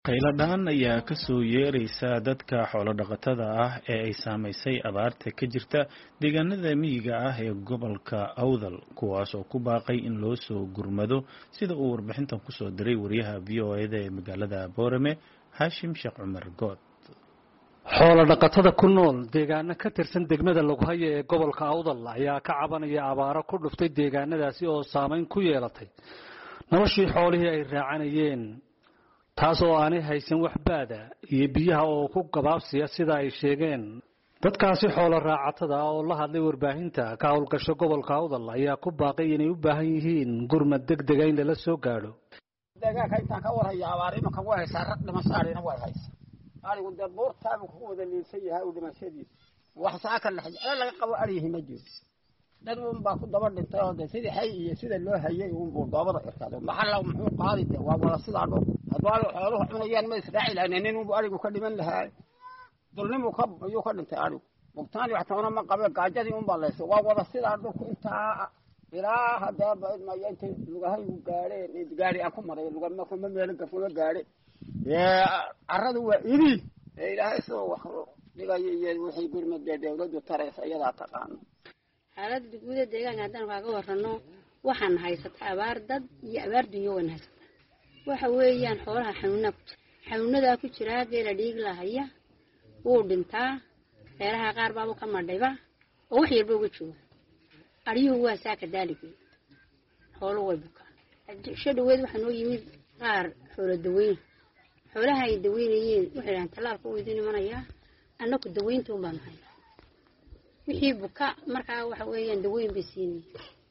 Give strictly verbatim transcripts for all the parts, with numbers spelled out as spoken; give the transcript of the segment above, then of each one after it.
qayladhaan ayaa ka soo yeeraysa dadka xoolo dhaqatada ah ee ay saamaysay abaarta ka jirta deegaanada miyiga ah ee gobolka Awdal kuwaas oo ku baaqay in loo soo gurmado sida uu warbixintan ku soo diray wariyaha V O A da ee magaalada Boorame Hashim Sheekh Cumar Good. xoolo dhaqatada ku nool deegaano ka tirsan degmada Lughaye ee gobolka Awdal ayaa ka cabanaya abaaro ku dhuftay deegaanadaasi oo saameyn ku yeelatay noloshii xoolihii ay raacanayeen taasoo aanay haysan wax baada iyo biyaha oo ku gabaabsiya sida ay sheegeen dadkaasi xoolo raacatada oo la hadlay warbaahinta ka howlgasho gobolka Awdal ayaa ku baaqay inay u baahan yihiin gurmad degdeg ah in la soo gaadho deegaanka intaan ka warhayo abaar ima ka wahaysa rag dhimashaarina way haysa arigu darboortaabu ku wada leelsan yahay u dhimashadiisa wax saaka la laga qabo arihi ma jiro dad uun baa ku daba dhintay oo sidii hay iyo sida loo hayay uun buu doobada irkaado maxalla muxuu qaadi waa wala sidaa dhow hadwaalo xooluhu cunayaan ma israaciil aanin uu arigu ka dhiman lahaa dulnimu ka ayuu ka dhintay arigu mugtaani wax toona ma qabe gaajadii uun baa leesay waa wada sidaa dhulku intaa ilaa hadaa baad ma yanta lugahay u gaareen gaari aan ku maray lugama kuma meel gafula gaari ee aradu waa idi ilaahay soo wax dhigayay wixii gurmada dawladdu tareysay ayada taqaan xaaladda guud ee deegaanka haddaan kaaga warrano waxaan haysataa abaar dad iyo abaar dunyo wan haysataa waxa weeyaan xoolaha xanuunada xanuunada ku jira geela dhiig lahaya wuu dhintaa reeraha qaar baa ka madhayba oo wax yar baa uga jooga ariyuhu waa saaka daaligay xoolo way buka shadweed waxa noo yimid qaar xoolo daweyn xoolaha ay daweynayeen waxay aan talaalka u idin imanaya annagu daweynta u baan hayaa wixii buka markaa waxa weeyaan daweyn bay siinay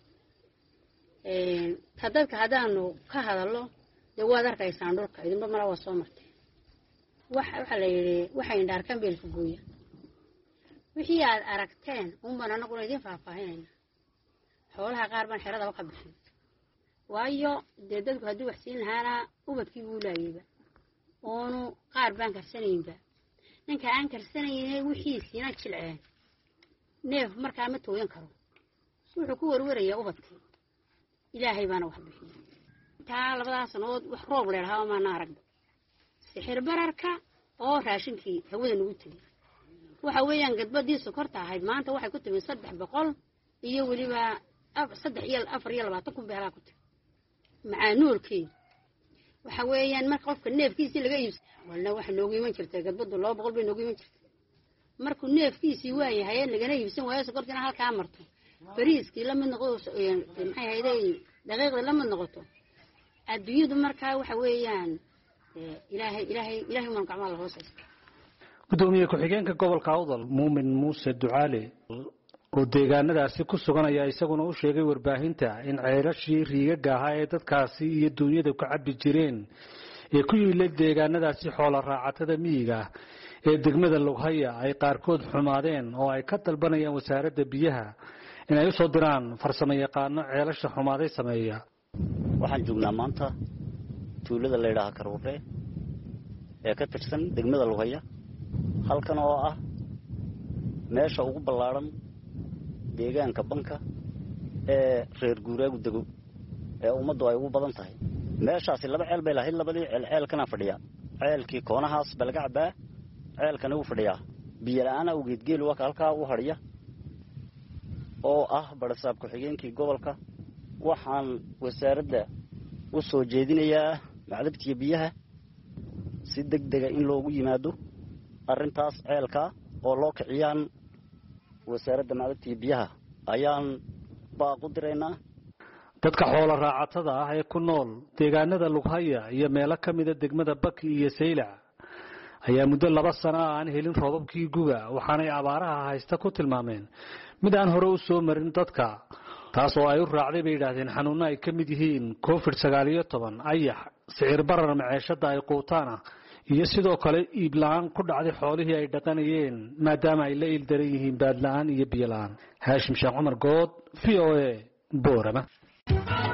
ee tadadka hadaanu ka hadallo dawaad arkaysaan dhulka idinba mara waa soo martay waxa waxa la yiri waxa indhaar kan beelka gooya wixii aad aragteen un baan anagu idin faahfaahinayna xoolaha qaar baan xirada ka bixin waayo dadku hadii wax siin lahaana ubadkii buu laayayba oonu qaar baan karsanayinba ninka aan karsanayay wixii siina jilceen neef markaa ma tooyan karo wuxuu ku warwaraya ubadkii ilaahay baana wax bixiyay taa labadaas sanood wax roob leeyahay ma naarag sixir bararka oo raashinkii hawada nagu tagay waxa weeyaan gadbadii sokorta ahayd maanta waxay ku timid saddex boqol iyo waliba saddex iyo afar iyo labaatan kun beela ku timid macaanuulkii waxa weeyaan marka qofka neefkiisii laga iibsado walna waxa noogu iman jirtay gadbadu laba boqol bay noogu iman jirtay markuu neefkiisii waayahay lagana iibsan waayo sokortina halka marto bariiskii la mid noqdo maxay hayday daqiiqda la mid noqoto adduunyadu markaa waxa weeyaan ilaahay ilaahay ilaahay man gacmaha la hoosaysto gudoomiye ku-xigeenka gobolka Awdal Muumin Muuse Ducaale oo deegaanadaasi ku suganaya isaguna u sheegay warbaahinta in ceelashii riigaga ahaa ee dadkaasi iyo duunyada ku cabbi jireen ee ku yilay deegaanadaasi xoolo raacatada miyiga ee degmada Lughaye ay qaarkood xumaadeen oo ay ka dalbanayaan wasaaradda biyaha in ay u soo diraan farsamo yaqaano ceelasha xumaaday sameeya waxaan joognaa maanta tuulada la yiraahdo Karuure ee ka tirsan degmada Lughaye halkan oo ah meesha ugu ballaaran deegaanka banka ee reer guuraagu dego ee ummaddu ay ugu badan tahay meeshaasi laba ceel bay lahayd labadii ceel ceel kana fadhiya ceelkii koonahaas balgacba ceelkan uu fadhiya biyo la'aan u geedgeel waa halka uu hariya oo ah barasaab ku xigeenkii gobolka waxaan wasaaradda u soo jeedinayaa macdabtiga biyaha si degdeg ah in loogu yimaado arrintaas ceelka oo loo kiciyaan wasaaradda macdabtiga biyaha ayaan baaq u diraynaa dadka xoolo raacatada ah ee ku nool deegaanada Lughaye iyo meelo ka mid ah degmada Baki iyo Saylac ayaa muddo laba sano aan helin roobabkii guga waxaanay abaaraha haysta ku tilmaameen mid aan hore u soo marin dadka taas oo ay u raacday bay yiraahdeen xanuuno ay ka mid yihiin covid sagaal iyo toban ayax sicir barar maciishada ay quutaana iyo sidoo kale iib la'aan ku dhacday xoolihii ay dhaqanayeen maadaama ay la ildaran yihiin baad la'aan iyo biyo la'aan Hashim Sheekh Cumar Good V O A Boorama